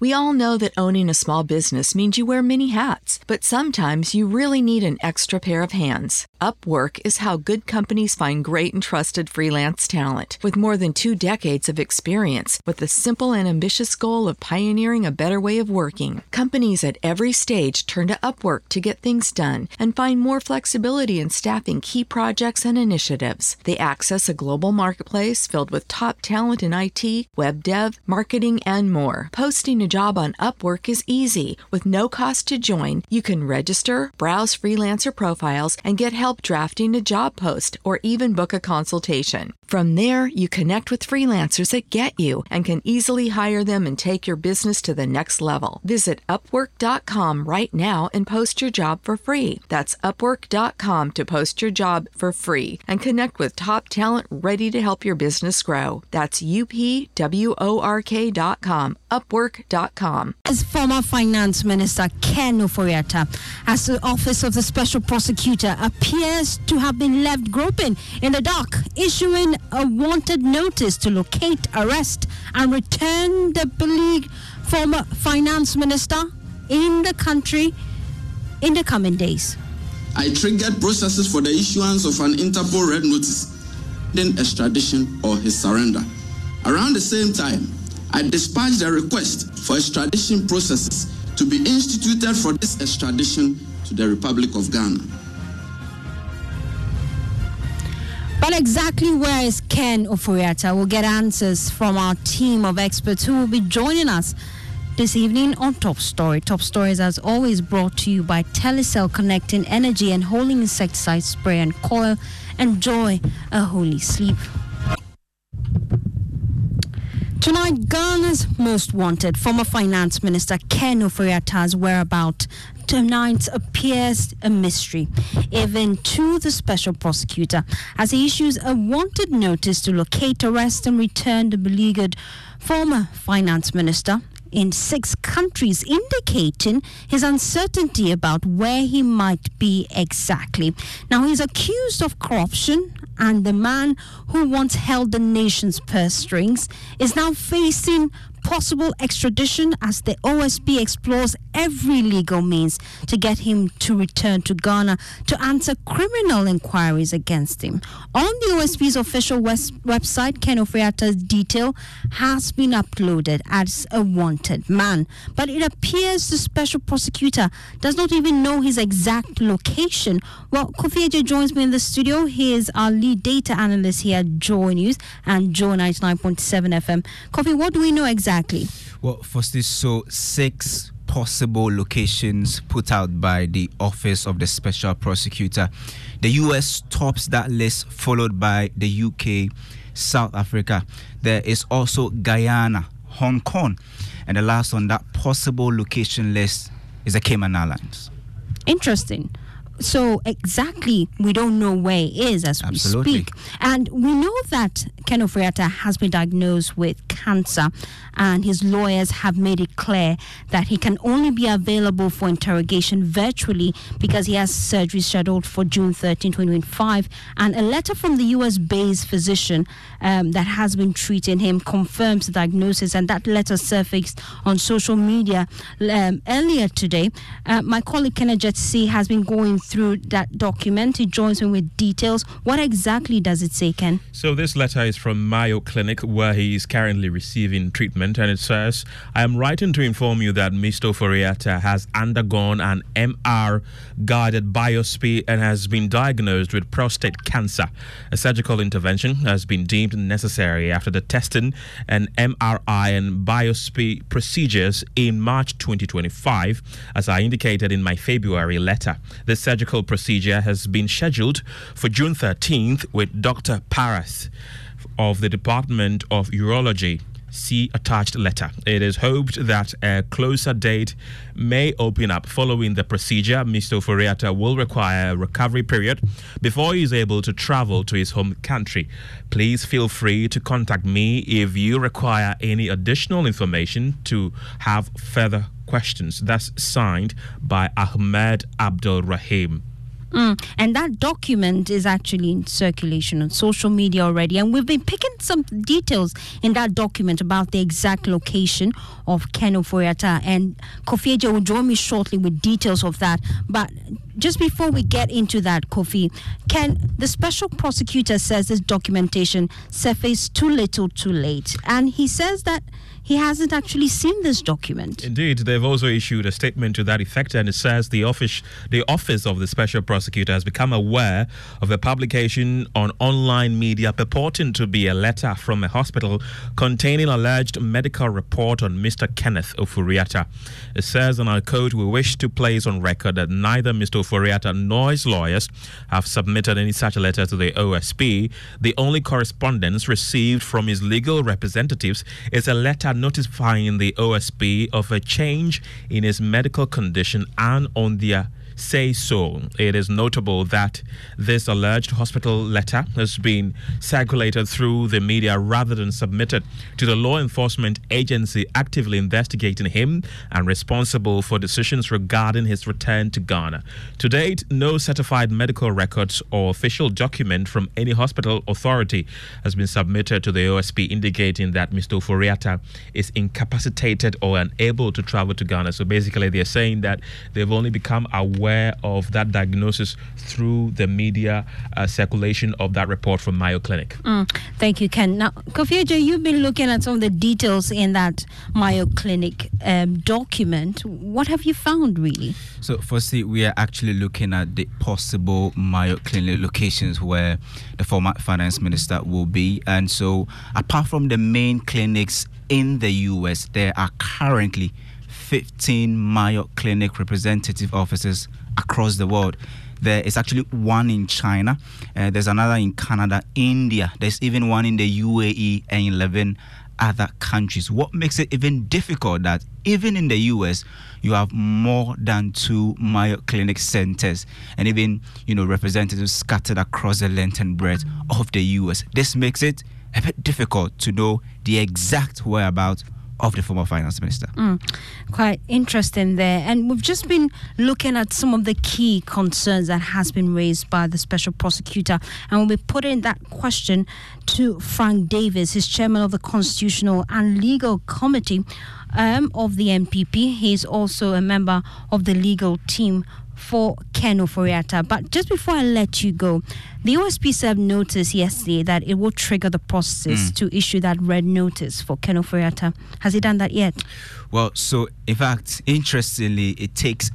We all know that owning a small business means you wear many hats, but sometimes you really need an extra pair of hands. Upwork is how good companies find great and trusted freelance talent. With more than 2 decades of experience, with the simple and ambitious goal of pioneering a better way of working, companies at every stage turn to Upwork to get things done and find more flexibility in staffing key projects and initiatives. They access a global marketplace filled with top talent in IT, web dev, marketing, and more. Posting a job on Upwork is easy. With no cost to join, you can register, browse freelancer profiles, and get help drafting a job post or even book a consultation. From there, you connect with freelancers that get you and can easily hire them and take your business to the next level. Visit Upwork.com right now and post your job for free. That's Upwork.com to post your job for free and connect with top talent ready to help your business grow. That's UPWORK.com, Upwork.com. As former Finance Minister Ken Ofori-Atta, as the Office of the Special Prosecutor appears to have been left groping in the dark, issuing a wanted notice to locate, arrest, and return the beleaguered former Finance Minister in the country in the coming days. I triggered processes for the issuance of an Interpol red notice, then extradition or his surrender. Around the same time, I dispatched a request for extradition processes to be instituted for this extradition to the Republic of Ghana. But exactly where is Ken Ofori-Atta? We'll get answers from our team of experts who will be joining us this evening on Top Story. Top Stories, as always, brought to you by Telecel, connecting energy and holding insecticide spray and coil. Enjoy a holy sleep. Tonight, Ghana's most wanted, former Finance Minister Ken Ofori-Atta's whereabouts tonight appears a mystery, even to the Special Prosecutor, as he issues a wanted notice to locate, arrest, and return the beleaguered former Finance Minister in 6 countries, indicating his uncertainty about where he might be exactly. Now, he's accused of corruption, and the man who once held the nation's purse strings is now facing possible extradition as the OSP explores every legal means to get him to return to Ghana to answer criminal inquiries against him. On the OSP's official website, Ken Ofori-Atta's detail has been uploaded as a wanted man, but it appears the Special Prosecutor does not even know his exact location. Well, Kofi Eje joins me in the studio. He is our lead data analyst here at Joy News and Joy 99.7 FM. Kofi, what do we know exactly? Well, firstly, so 6 possible locations put out by the Office of the Special Prosecutor. The US tops that list, followed by the UK, South Africa. There is also Guyana, Hong Kong, and the last on that possible location list is the Cayman Islands. Interesting. So exactly, we don't know where he is as we speak. And we know that Ken Ofori-Atta has been diagnosed with cancer, and his lawyers have made it clear that he can only be available for interrogation virtually because he has surgery scheduled for June 13, 2025. And a letter from the US-based physician that has been treating him confirms the diagnosis, and that letter surfaced on social media earlier today. My colleague Kenneth Jetsi has been going through that document. He joins me with details. What exactly does it say, Ken? So this letter is from Mayo Clinic, where he is currently receiving treatment, and it says, I am writing to inform you that Mr. Ofori-Atta has undergone an MR-guided biopsy and has been diagnosed with prostate cancer. A surgical intervention has been deemed necessary after the testing and MRI and biopsy procedures in March 2025, as I indicated in my February letter. The surgical procedure has been scheduled for June 13th with Dr. Paras of the Department of Urology. See attached letter. It is hoped that a closer date may open up following the procedure. Mr. Ofori-Atta will require a recovery period before he is able to travel to his home country. Please feel free to contact me if you require any additional information to have further questions. That's signed by Ahmed Abdul Rahim. And that document is actually in circulation on social media already. And we've been picking some details in that document about the exact location of Ken Ofori-Atta. And Kofi Eje will join me shortly with details of that. But just before we get into that, Kofi, the special prosecutor says this documentation surfaced too little too late. And he says that he hasn't actually seen this document. Indeed, they've also issued a statement to that effect, and it says the office of the special prosecutor has become aware of a publication on online media purporting to be a letter from a hospital containing alleged medical report on Mr. Kenneth Ofori-Atta. It says, and I quote, "We wish to place on record that neither Mr. Ofori-Atta nor his lawyers have submitted any such letter to the OSP. The only correspondence received from his legal representatives is a letter notifying the OSP of a change in his medical condition and on their say-so." It is notable that this alleged hospital letter has been circulated through the media rather than submitted to the law enforcement agency actively investigating him and responsible for decisions regarding his return to Ghana. To date, no certified medical records or official document from any hospital authority has been submitted to the OSP indicating that Mr. Ofori-Atta is incapacitated or unable to travel to Ghana. So basically, they're saying that they've only become aware of that diagnosis through the media circulation of that report from Mayo Clinic. Thank you, Ken. Now, Kofi Eje, you've been looking at some of the details in that Mayo Clinic document. What have you found, really? So, firstly, we are actually looking at the possible Mayo Clinic locations where the former finance minister will be. And so, apart from the main clinics in the US, there are currently 15 Mayo Clinic representative offices across the world. There is actually one in China, there's another in Canada, India, there's even one in the UAE and 11 other countries. What makes it even difficult that even in the US, you have more than 2 Mayo Clinic centers and even, representatives scattered across the length and breadth of the US. This makes it a bit difficult to know the exact whereabouts of the former finance minister. Quite interesting there. And we've just been looking at some of the key concerns that has been raised by the special prosecutor. And we'll be putting that question to Frank Davis, his chairman of the Constitutional and Legal Committee of the NPP. He's also a member of the legal team for Ken Ofori-Atta. But just before I let you go, the OSP served notice yesterday that it will trigger the process to issue that red notice for Ken Ofori-Atta. Has it done that yet? Well, so in fact, interestingly, it takes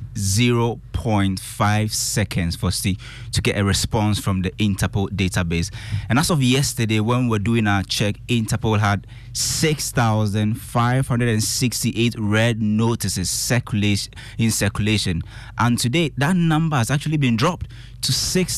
0.5 seconds for to get a response from the Interpol database. And as of yesterday, when we're doing our check, Interpol had 6,568 red notices in circulation. And today, that number has actually been dropped to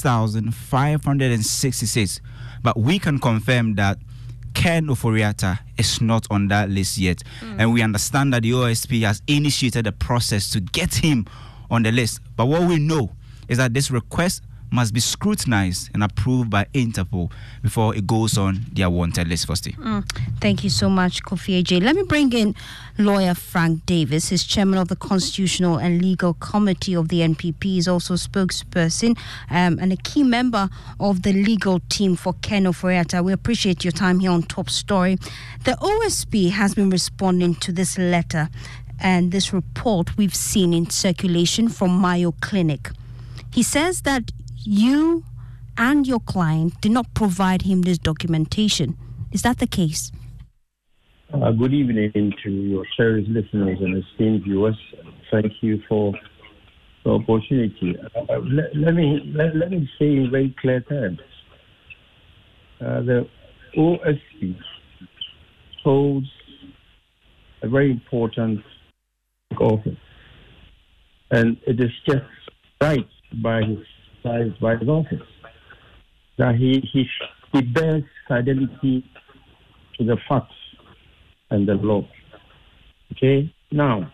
6,566. But we can confirm that Ken Ofori-Atta is not on that list yet. And we understand that the OSP has initiated a process to get him on the list. But what we know is that this request must be scrutinized and approved by Interpol before it goes on their wanted list, firstly. Thank you so much, Kofi Eje. Let me bring in lawyer Frank Davis. He's chairman of the Constitutional and Legal Committee of the NPP. He's also spokesperson and a key member of the legal team for Ken Ofori-Atta. We appreciate your time here on Top Story. The OSP has been responding to this letter and this report we've seen in circulation from Mayo Clinic. He says that you and your client did not provide him this documentation. Is that the case? Good evening to your cherished listeners and esteemed viewers. Thank you for the opportunity. Let me say in very clear terms. The OSP holds a very important office, and it is just right by his office that he bears fidelity to the facts and the law. Okay? Now,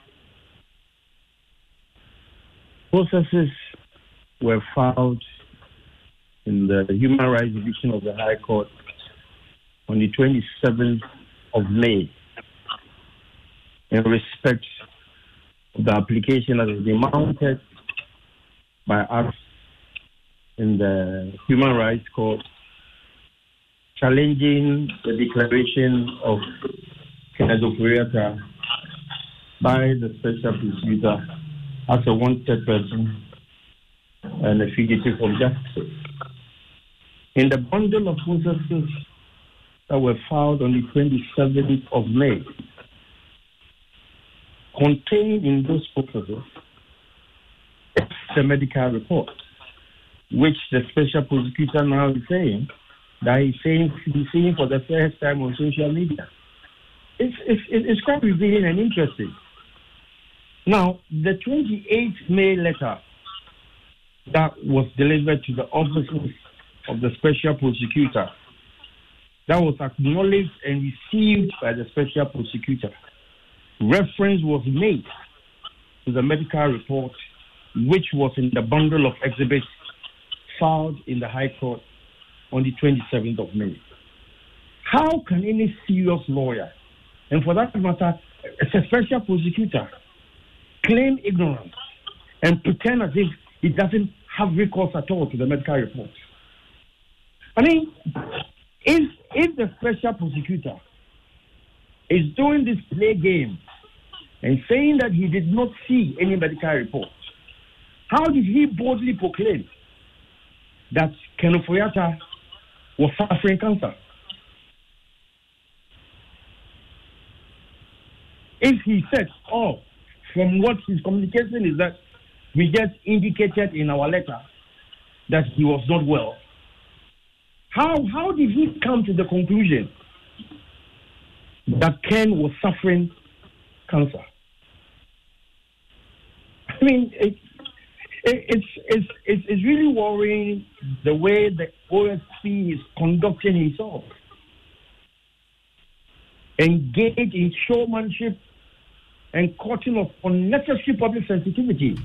processes were filed in the Human Rights Division of the High Court on the 27th of May in respect of the application that has been mounted by us in the Human Rights Court challenging the declaration of Kenneth Ofori-Atta by the special prosecutor as a wanted person and a fugitive from justice. In the bundle of processes that were filed on the 27th of May, contained in those processes is the medical report, which the special prosecutor now is saying that he's seeing for the first time on social media. It's quite revealing and interesting. Now, the 28th May letter that was delivered to the offices of the special prosecutor, that was acknowledged and received by the special prosecutor. Reference was made to the medical report, which was in the bundle of exhibits filed in the High Court on the 27th of May. How can any serious lawyer, and for that matter, a special prosecutor, claim ignorance and pretend as if he doesn't have recourse at all to the medical report? I mean, if the special prosecutor is doing this play game and saying that he did not see any medical report, how did he boldly proclaim that Kenneth Ofori-Atta was suffering cancer? If he said, from what his communication is that we just indicated in our letter that he was not well, how did he come to the conclusion that Ken was suffering cancer? I mean, it's really worrying the way the OSP is conducting himself. Engaged in showmanship and courting of unnecessary public sensitivity.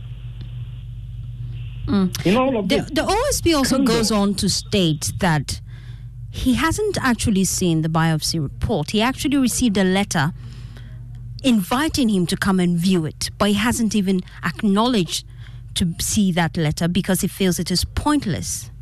In all of this, the OSP also goes on to state that he hasn't actually seen the biopsy report. He actually received a letter inviting him to come and view it, but he hasn't even acknowledged to see that letter because he feels it is pointless.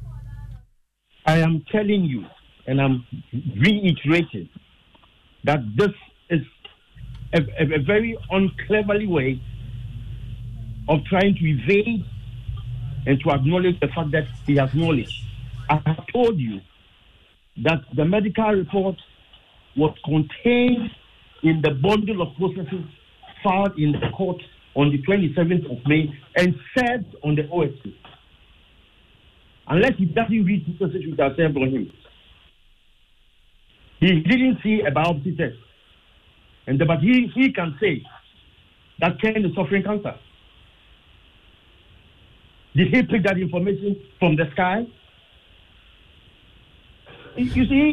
I am telling you, and I'm reiterating, that this is a very uncleverly way of trying to evade and to acknowledge the fact that he has knowledge. I have told you that the medical report was contained in the bundle of processes filed in the court on the 27th of May and served on the OSP. Unless he doesn't read the processes which are served on him. He didn't see a biopsy test. But he can say that Ken is suffering cancer. Did he pick that information from the sky? You see,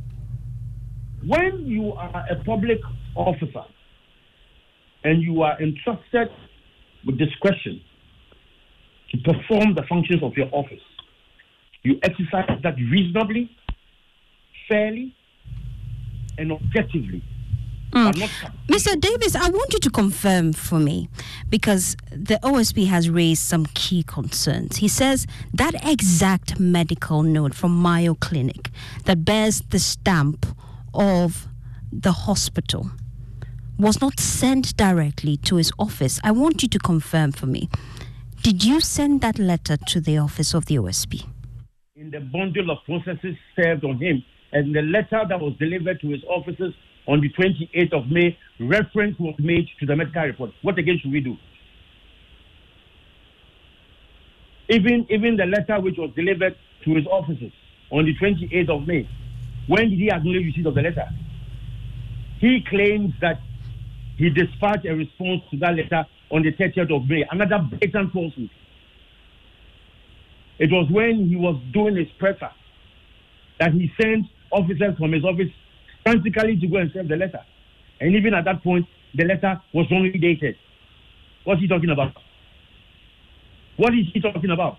when you are a public officer and you are entrusted with discretion to perform the functions of your office, you exercise that reasonably, fairly, and objectively. Mr. Davis, I want you to confirm for me, because the OSP has raised some key concerns. He says that exact medical note from Mayo Clinic that bears the stamp of the hospital was not sent directly to his office. I want you to confirm for me. Did you send that letter to the office of the OSP? In the bundle of processes served on him, and the letter that was delivered to his offices on the 28th of May, reference was made to the medical report. What again should we do? Even the letter which was delivered to his offices on the 28th of May, when did he acknowledge receipt of the letter? He claims that he dispatched a response to that letter on the 30th of May, another blatant falsehood. It was when he was doing his presser that he sent officers from his office frantically to go and serve the letter. And even at that point, the letter was wrongly dated. What's he talking about? What is he talking about?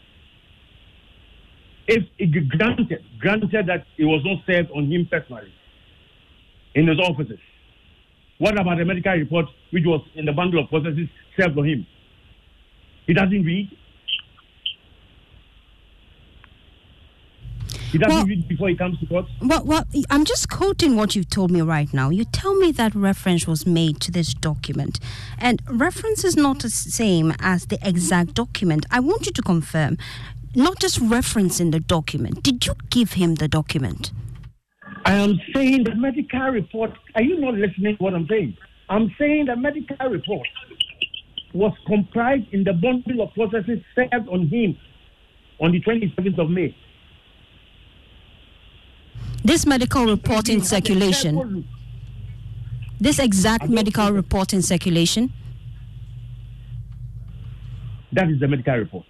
If it granted that it was not served on him personally in his offices, what about the medical report which was in the bundle of processes served on him? He doesn't read. He doesn't read before he comes to court. Well, I'm just quoting what you've told me right now. You tell me that reference was made to this document, and reference is not the same as the exact document. I want you to confirm, not just reference in the document. Did you give him the document? I am saying the medical report. Are you not listening to what I'm saying? I'm saying the medical report was comprised in the bundle of processes served on him on the 27th of May. This medical report in circulation, this exact medical report in circulation? That is the medical report.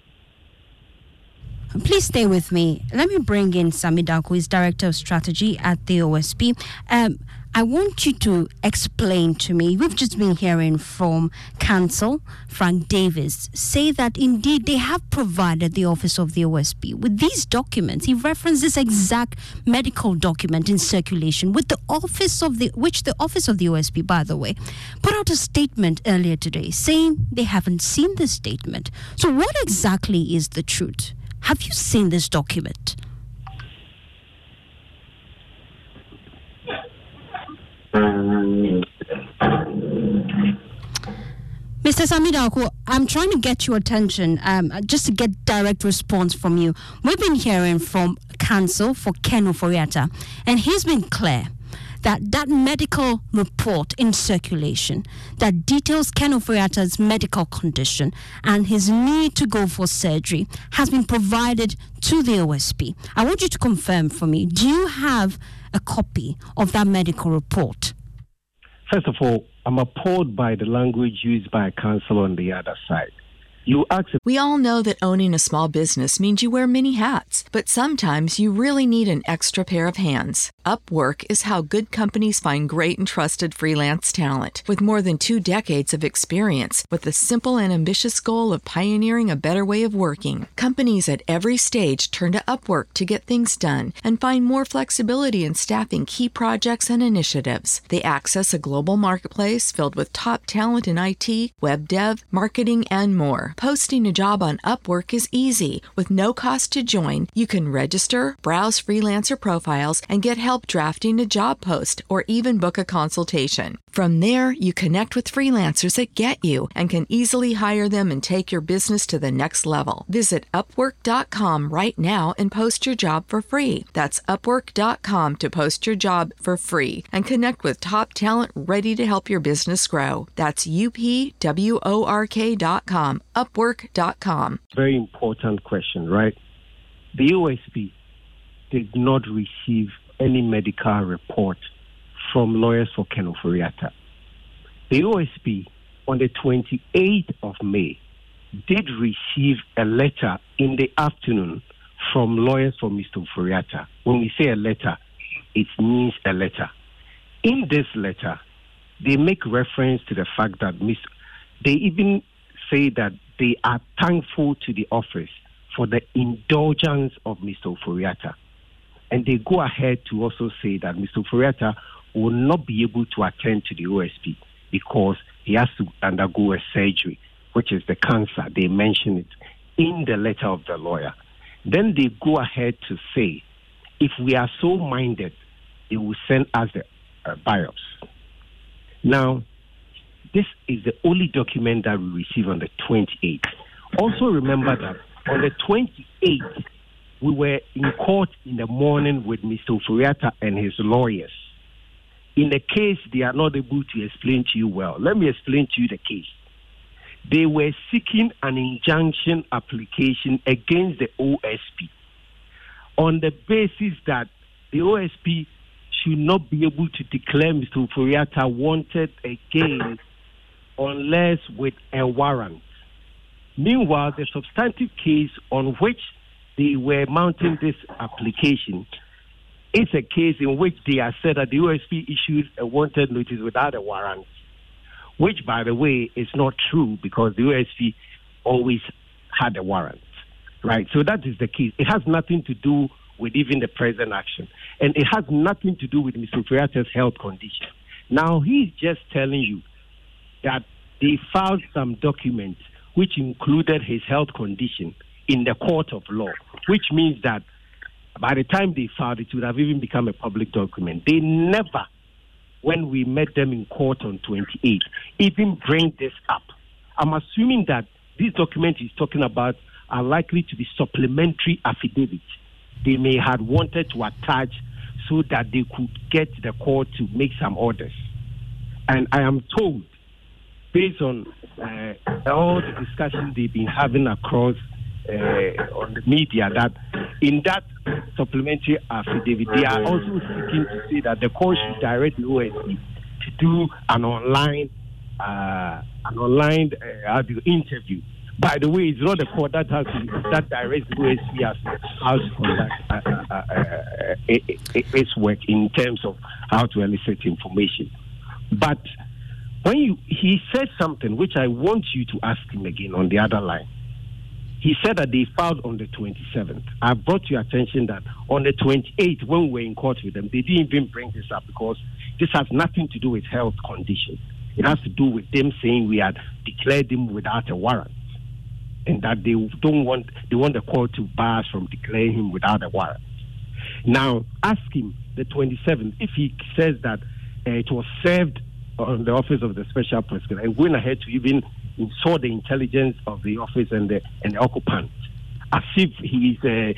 Please stay with me. Let me bring in Sami Darko, who is Director of Strategy at the OSP. I want you to explain to me, we've just been hearing from Counsel Frank Davis say that indeed they have provided the Office of the OSP with these documents. He referenced this exact medical document in circulation with the Office of the OSP, by the way, put out a statement earlier today saying they haven't seen this statement. So what exactly is the truth? Have you seen this document? Mr. Sami Darko, I'm trying to get your attention, just to get direct response from you. We've been hearing from counsel for Ken Ofori-Atta, and he's been clear that medical report in circulation that details Ken Ofori-Atta's medical condition and his need to go for surgery has been provided to the OSP. I want you to confirm for me, do you have a copy of that medical report? First of all, I'm appalled by the language used by counsel on the other side. We all know that owning a small business means you wear many hats, but sometimes you really need an extra pair of hands. Upwork is how good companies find great and trusted freelance talent. With more than 2 decades of experience, with the simple and ambitious goal of pioneering a better way of working, companies at every stage turn to Upwork to get things done and find more flexibility in staffing key projects and initiatives. They access a global marketplace filled with top talent in IT, web dev, marketing, and more. Posting a job on Upwork is easy. With no cost to join, you can register, browse freelancer profiles, and get help drafting a job post or even book a consultation. From there, you connect with freelancers that get you and can easily hire them and take your business to the next level. Visit Upwork.com right now and post your job for free. That's Upwork.com to post your job for free and connect with top talent ready to help your business grow. That's UPWORK.com. Upwork.com. Very important question, right? The OSP did not receive any medical report from lawyers for Ken Ofori-Atta. The OSP, on the 28th of May, did receive a letter in the afternoon from lawyers for Mr. Ofori-Atta. When we say a letter, it means a letter. In this letter, they make reference to the fact that they even say that they are thankful to the office for the indulgence of Mr. Ofori-Atta. And they go ahead to also say that Mr. Ofori-Atta will not be able to attend to the OSP because he has to undergo a surgery, which is the cancer. They mention it in the letter of the lawyer. Then they go ahead to say, if we are so minded, they will send us the biopsy. Now, this is the only document that we received on the 28th. Also remember that on the 28th, we were in court in the morning with Mr. Ofori-Atta and his lawyers. In the case, they are not able to explain to you well. Let me explain to you the case. They were seeking an injunction application against the OSP on the basis that the OSP should not be able to declare Mr. Ofori-Atta wanted again unless with a warrant. Meanwhile, the substantive case on which they were mounting this application is a case in which they have said that the OSP issued a wanted notice without a warrant, which, by the way, is not true because the OSP always had a warrant, right? So that is the case. It has nothing to do with even the present action, and it has nothing to do with Mr. Ofori-Atta's health condition. Now, he's just telling you that they filed some documents which included his health condition in the court of law, which means that By the time they filed, it would have even become a public document. They never, when we met them in court on 28, even bring this up. I'm assuming that these documents he's talking about are likely to be supplementary affidavits they may have wanted to attach so that they could get the court to make some orders. And I am told, based on all the discussions they've been having across on the media, that in that supplementary affidavit, they are also seeking to say that the court should direct the OSP to do an online interview. By the way, it's not the court that directs the OSP as how to conduct its work in terms of how to elicit information. But when he said something which I want you to ask him again on the other line. He said that they filed on the 27th. I brought to your attention that on the 28th, when we were in court with them, they didn't even bring this up because this has nothing to do with health conditions. It has to do with them saying we had declared him without a warrant, and that they want the court to bar us from declaring him without a warrant. Now, ask him the 27th if he says that it was served on the office of the special prosecutor and went ahead to even saw the intelligence of the office and the occupant, as if he is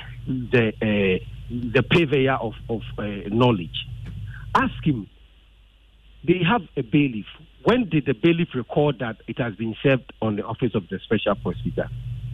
the purveyor of knowledge. Ask him. They have a bailiff. When did the bailiff record that it has been served on the office of the special prosecutor?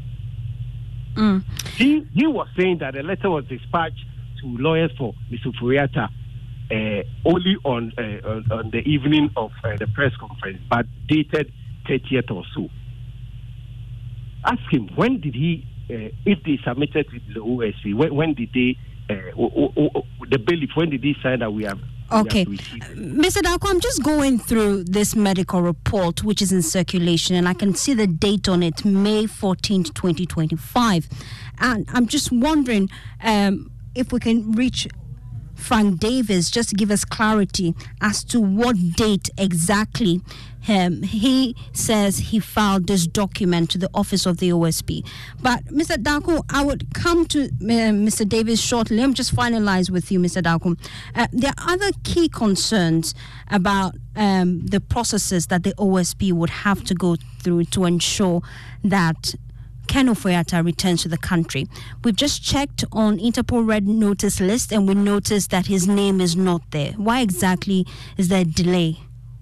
He was saying that a letter was dispatched to lawyers for Mr. Furiata only on the evening of the press conference, but dated 30th or so. Ask him, when did he, if they submitted to the OSP, when did they, the bailiff, when did he say that we have? Okay. Mr. Darko, I'm just going through this medical report, which is in circulation, and I can see the date on it, May 14th, 2025. And I'm just wondering if we can reach Frank Davis just to give us clarity as to what date exactly he says he filed this document to the office of the OSP. But Mr. Darko, I would come to Mr. Davis shortly. Let me just finalize with you, Mr. Darko. There are other key concerns about the processes that the OSP would have to go through to ensure that Ken Ofori-Atta returns to the country. We've just checked on Interpol Red Notice list and we noticed that his name is not there. Why exactly is there a delay?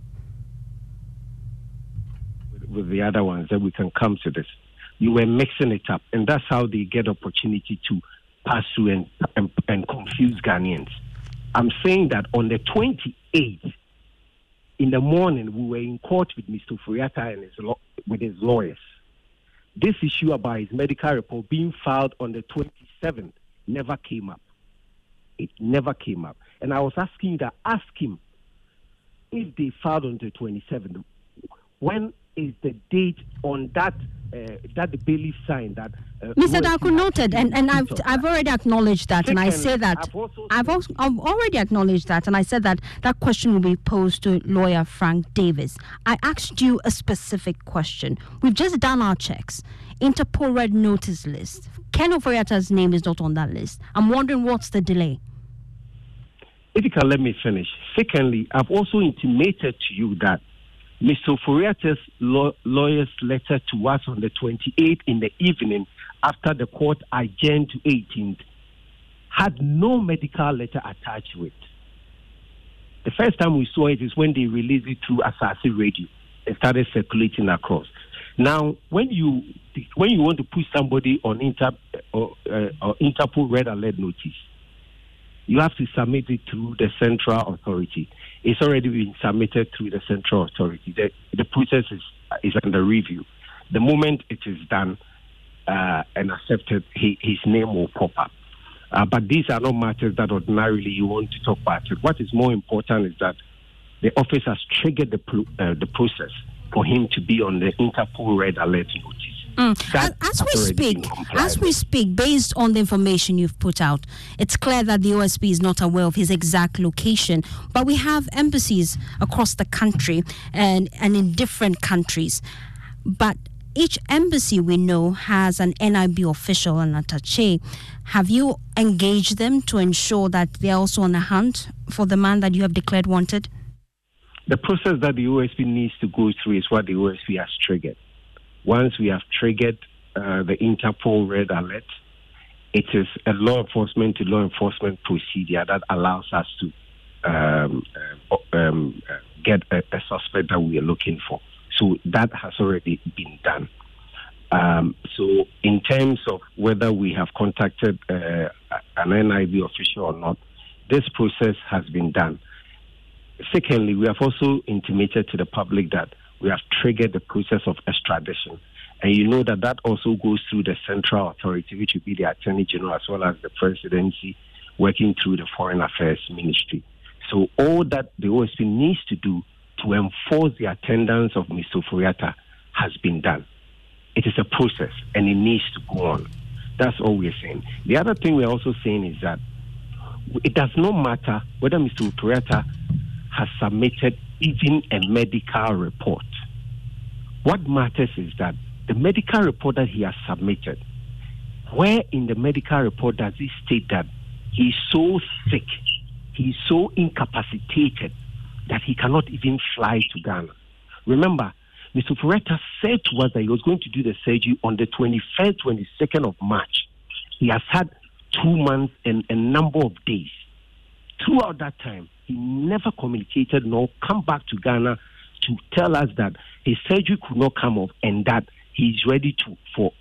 With the other ones, that we can come to this. You were mixing it up, and that's how they get opportunity to pass through and confuse Ghanaians. I'm saying that on the 28th, in the morning, we were in court with Mr. Ofori-Atta and with his lawyers. This issue about his medical report being filed on the 27th never came up. It never came up. And I was asking you to ask him if they filed on the 27th, when is the date on that that the bailiff signed that Mr. Darko noted, and I've already acknowledged that. Second, and I say that I've already acknowledged that, and I said that that question will be posed to lawyer Frank Davis. I asked you a specific question. We've just done our checks. Interpol Red Notice list. Ken Ofori-Atta's name is not on that list. I'm wondering what's the delay. If you can let me finish. Secondly, I've also intimated to you that Mr. Ofori-Atta's lawyer's letter to us on the 28th in the evening after the court adjourned to 18th had no medical letter attached to it. The first time we saw it is when they released it through Asase Radio. It started circulating across. Now, when you want to put somebody on Interpol Red Alert Notice, you have to submit it through the central authority. It's already been submitted through the central authority. The process is under review. The moment it is done and accepted, his name will pop up. But these are not matters that ordinarily you want to talk about. What is more important is that the office has triggered the process for him to be on the Interpol Red Alert Notice. As we speak, based on the information you've put out, it's clear that the OSP is not aware of his exact location. But we have embassies across the country and in different countries. But each embassy we know has an NIB official and attaché. Have you engaged them to ensure that they're also on the hunt for the man that you have declared wanted? The process that the OSP needs to go through is what the OSP has triggered. Once we have triggered the Interpol red alert, it is a law enforcement to law enforcement procedure that allows us to get a suspect that we are looking for. So that has already been done. So in terms of whether we have contacted an NIB official or not, this process has been done. Secondly, we have also intimated to the public that we have triggered the process of extradition. And you know that that also goes through the central authority, which would be the Attorney General, as well as the Presidency, working through the Foreign Affairs Ministry. So all that the OSP needs to do to enforce the attendance of Mr. Ofori-Atta has been done. It is a process, and it needs to go on. That's all we're saying. The other thing we're also saying is that it does not matter whether Mr. Ofori-Atta has submitted even a medical report. What matters is that the medical report that he has submitted, where in the medical report does he state that he's so sick, he's so incapacitated that he cannot even fly to Ghana? Remember, Mr. Ofori-Atta said to us that he was going to do the surgery on the 21st, 22nd of March. He has had 2 months and a number of days. Throughout that time, he never communicated nor come back to Ghana to tell us that his surgery could not come off and that he's ready to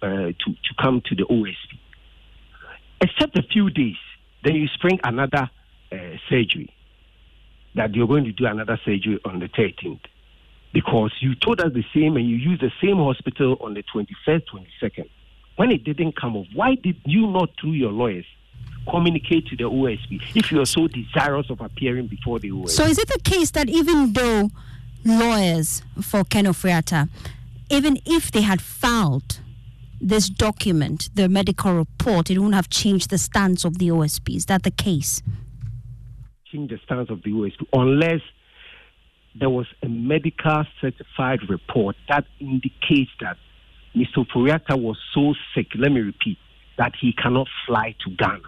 come to the OSP. Except a few days, then you spring another surgery, that you're going to do another surgery on the 13th. Because you told us the same and you used the same hospital on the 21st, 22nd. When it didn't come off, why did you not, through your lawyers, communicate to the OSP if you are so desirous of appearing before the OSP? So is it the case that even though lawyers for Ken Ofori-Atta, even if they had filed this document, the medical report, it wouldn't have changed the stance of the OSP? Is that the case? Change the stance of the OSP unless there was a medical certified report that indicates that Mr. Ofori-Atta was so sick, let me repeat, that he cannot fly to Ghana.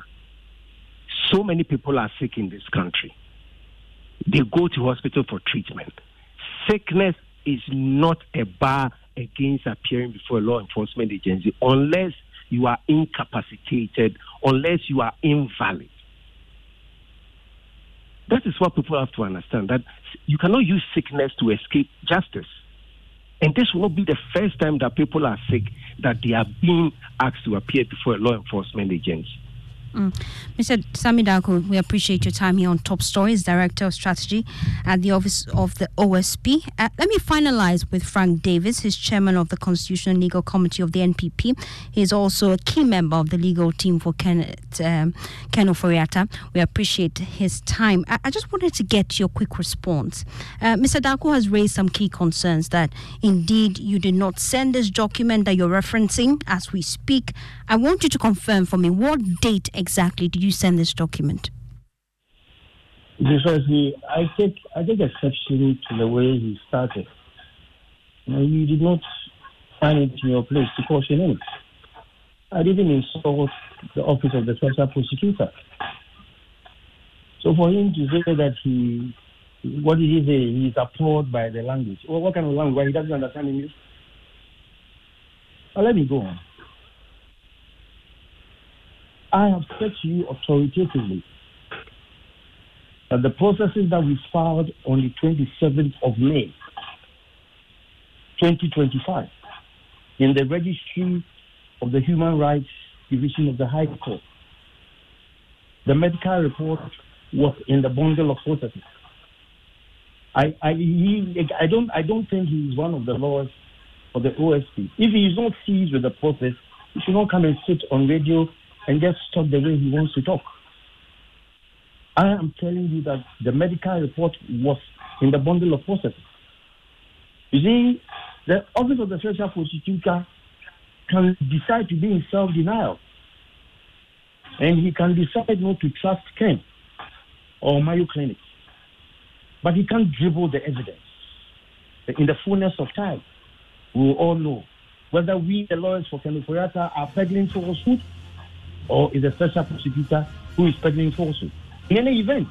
So many people are sick in this country. They go to hospital for treatment. Sickness is not a bar against appearing before a law enforcement agency unless you are incapacitated, unless you are invalid. That is what people have to understand, that you cannot use sickness to escape justice. And this will not be the first time that people are sick, that they are being asked to appear before a law enforcement agency. Mr. Sammy Darko, we appreciate your time here on Top Stories, Director of Strategy at the Office of the OSP. Let me finalize with Frank Davis, who's Chairman of the Constitutional and Legal Committee of the NPP. He's also a key member of the legal team for Ken Ofori-Atta. We appreciate his time. I just wanted to get your quick response. Mr. Darko has raised some key concerns that indeed you did not send this document that you're referencing as we speak. I want you to confirm for me, what date exactly did you send this document? Precisely, I take exception to the way he started. You did not find it in your place to call your name. I didn't insult the office of the special prosecutor. So for him to say that what did he say? He's appalled by the language. Well, what kind of language? Why he doesn't understand English? Well, let me go on. I have said to you authoritatively that the processes that we filed on the 27th of May, 2025, in the registry of the Human Rights Division of the High Court, the medical report was in the bundle of processes. I don't think he is one of the lawyers for the OSP. If he is not seized with the process, he should not come and sit on radio and just talk the way he wants to talk. I am telling you that the medical report was in the bundle of processes. You see, the Office of the Special Prosecutor can decide to be in self-denial. And he can decide not to trust Ken or Mayo Clinic. But he can't dribble the evidence. In the fullness of time, we will all know whether we, the lawyers for Ken Ofori-Atta, are peddling falsehood or is a special prosecutor who is peddling falsehood. In any event,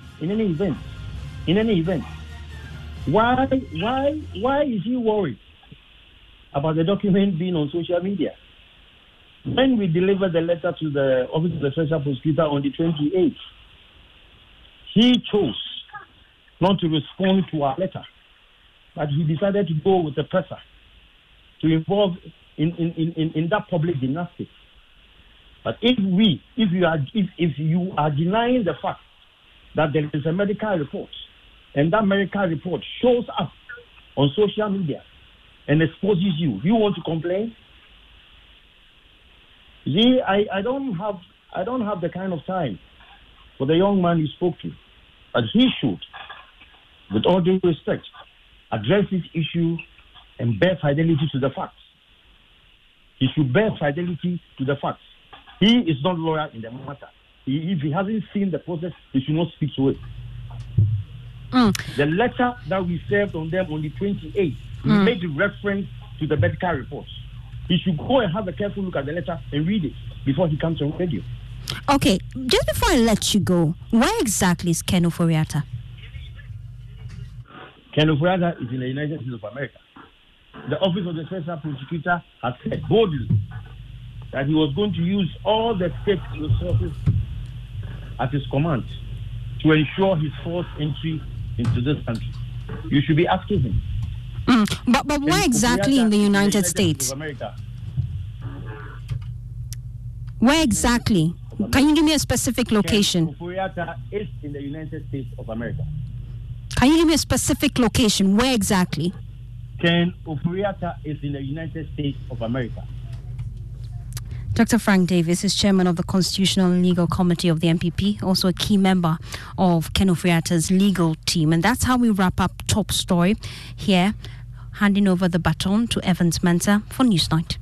why is he worried about the document being on social media? When we delivered the letter to the Office of the Special Prosecutor on the 28th, he chose not to respond to our letter, but he decided to go with the presser to involve in that public gymnastics. But if you are denying the fact that there is a medical report, and that medical report shows up on social media and exposes you want to complain? See, I don't have the kind of time for the young man you spoke to, but he should, with all due respect, address this issue and bear fidelity to the facts. He should bear fidelity to the facts. He is not lawyer in the matter. If he hasn't seen the process, he should not speak to it. The letter that we served on them on the 28th made reference to the medical reports. He should go and have a careful look at the letter and read it before he comes on radio. Okay, just before I let you go, where exactly is Ken Ofori-Atta? Ken Ofori-Atta is in the United States of America. The Office of the Special Prosecutor has said boldly that he was going to use all the state resources at his command to ensure his forced entry into this country. You should be asking him. But where exactly in the United States? Where exactly? Can you give me a specific location? Ken Ofori-Atta is in the United States of America. Can you give me a specific location? Where exactly? Ken Ofori-Atta is in the United States of America. Dr. Frank Davis is chairman of the Constitutional and Legal Committee of the NPP, also a key member of Ken Ofori-Atta's legal team. And that's how we wrap up Top Story here, handing over the baton to Evans Mensah for Newsnight.